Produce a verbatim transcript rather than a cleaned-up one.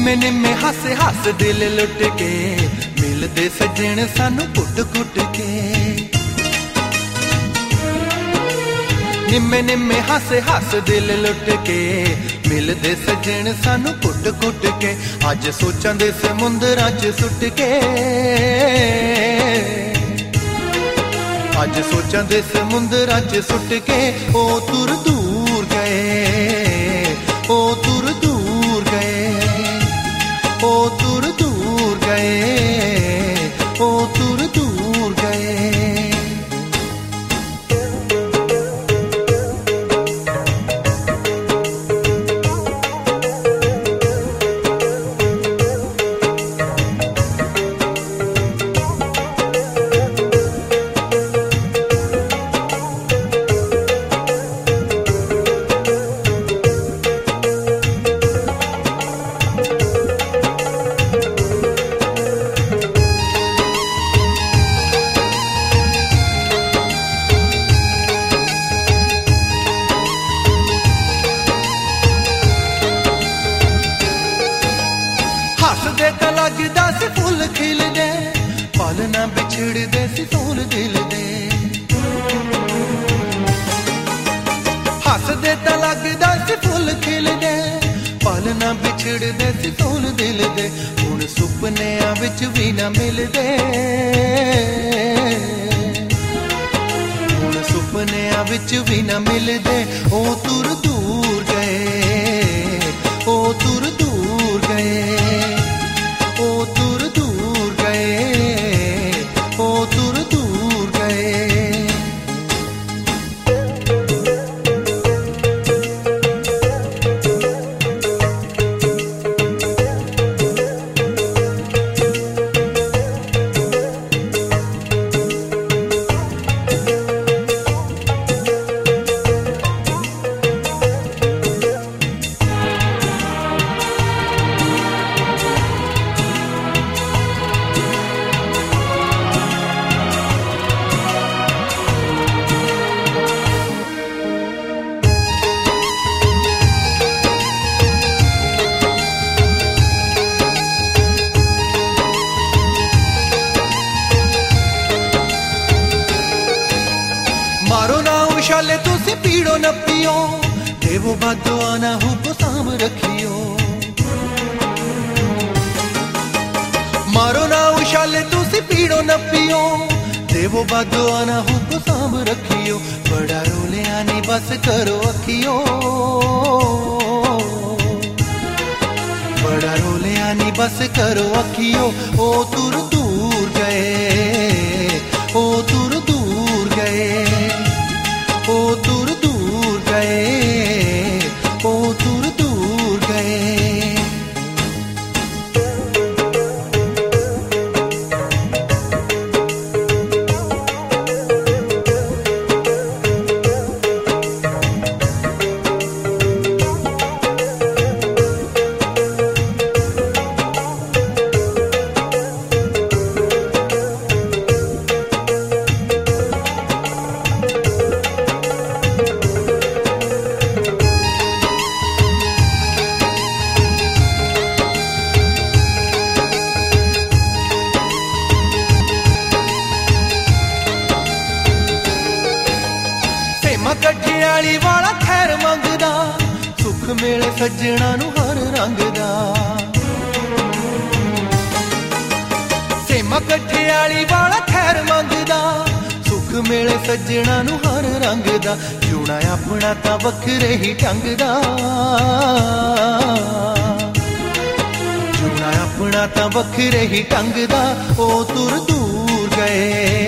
निम्मे निम्मे हस हस दिल लुट के मिलदे सजण सानू कुट कुट के। निम्मे निम्मे हस हस दिल लुट के मिलदे सजण सानू कुट कुट के। अज सोचां दे समुंदरां च सुट के, अज सोचां दे समुंदरां च सुट के। ओ तुर दूर गए, ओ तुर दूर गए, ओ तुर दूर गए, ओ तुर दूर गए। हसदे तां लगदा सी फुल खिलदे, पल ना बिछड़दे सी सोल दिल दे। हसदे तां लगदा सी फुल खिलदे, पल ना बिछड़दे सी सोल दिल दे। हुण सुपनियां विच भी ना मिलदे, हुण सुपनियां विच भी ना मिलदे। ओ तुर दूर गए, ओ तुर दूर गए, ओ तुर दूर गए, ओ तुर दूर गए। मारो ना उछाले तुसी पीड़ो न पियो, देवो बदुआ ना हुब साम रखियो। मारो ना उछाले तुसी पीड़ो न पियो, देवो बदुआ ना हुब साम रखियो। बड़ा रोलिया नी बस करो अखियो, बड़ा रोलिया नी बस करो अखियो। ओ तुर दूर गए, ओ तुर दूर गए, ओ तुर दूर गए, ओ तुर दूर गए। कठियाली वाला खैर मंगदा, सुख मेले सज्जणा नू हर रंग दा। सेमा कठियाली वाला खैर मंगदा, सुख मेले सज्जणा नू हर रंग दा। जूना अपना तां वखरे ही ढंग दा, जूना अपना तां वखरे ही ढंग दा। ओ तुर दूर गए,